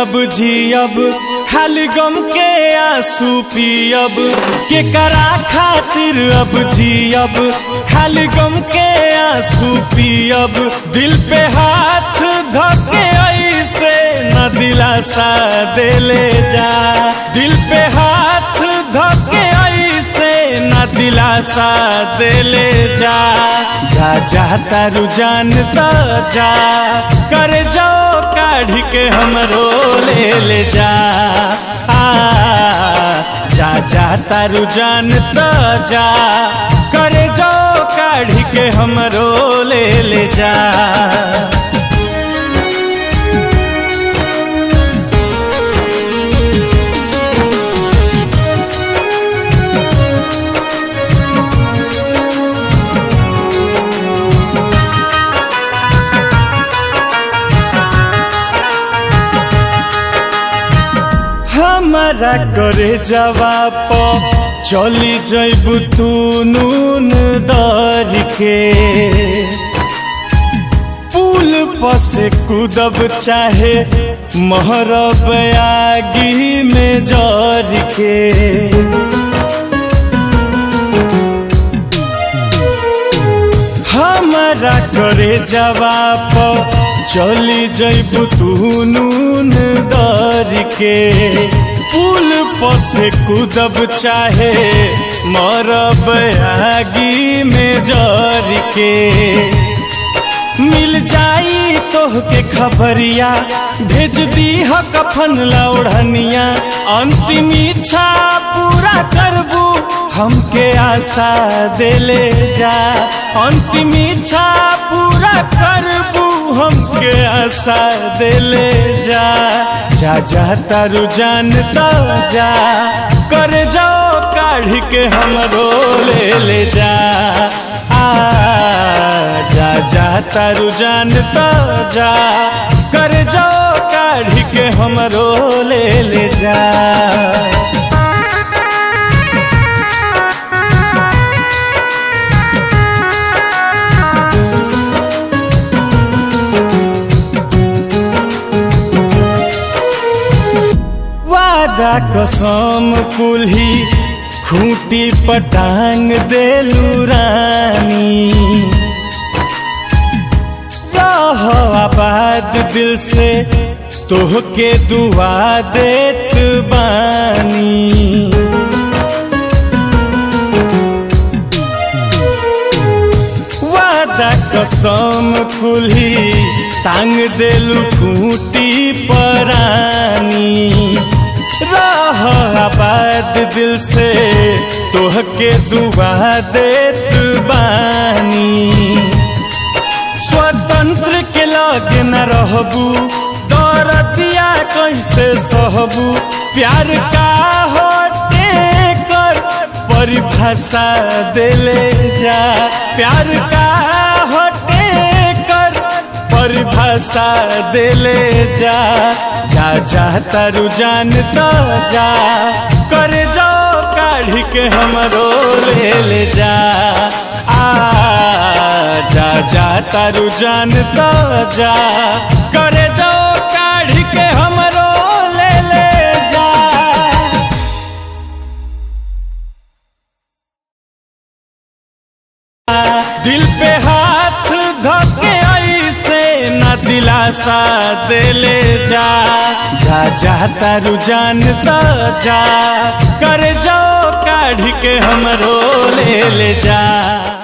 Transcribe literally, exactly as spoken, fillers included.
अब जियब खाली गम के आंसू पियब के करा खातिर अब जियब खाली गम के आंसू पियब दिल पे हाथ धके ऐसे न दिलासा देले जा दिल पे हाथ धके ऐसे न दिलासा देले जा जा जा तारू जानता जा कर जाओ काढ़ी के हमरो ले ले जा आ जा जा तारू जानता जा कर जाओ काढ़ी के हमरो ले ले जा हमारा करे जवाब चली जैबू तू नून दर के पुल पसे कूदब चाहे महरब आगी में जर के हमारा करे जवाब चली जैबू तू नून दर के पुल पसे कूदब चाहे मरब आगी में जर के मिल जाई तोह के खबरिया भेज दी ह कफन लौड़निया अंतिम इच्छा पूरा करबू हमके आशा देले जा अंतिम इच्छा पूरा करबू हमके आशा देले जा जा जा तारू जानता जा कर जाओ काढ़ी के हमरो ले ले जा आ जा जा तारू जानता जा कर जाओ काढ़ी के हमरो ले ले जा वादा कसम कुल्ही खूंटी पटांग देलू रानी रह आबाद दिल से तोहके दुआ देत बानी वादा कसम कुल्ही टांग देलू खूंटी परानी रह आबाद दिल से तोहके दुआ देत बानी स्वतंत्र के लगे न रहबू दरदिया कैसे सहबू प्यार का होते कर परिभाषा देले जा प्यार का होते कर परिभाषा देले जा जा जा तारू जानता जा कर जाओ काढ़ी के हमरो ले ले जा आ जा जा तारू जानता जा कर जाओ काढ़ी के हमरो ले ले जा दिल पे हाथ धके ऐसे न दिलासा देले जा जा जा तारू जानता जा कर जाओ काढ़ी के हमरो ले ले जा।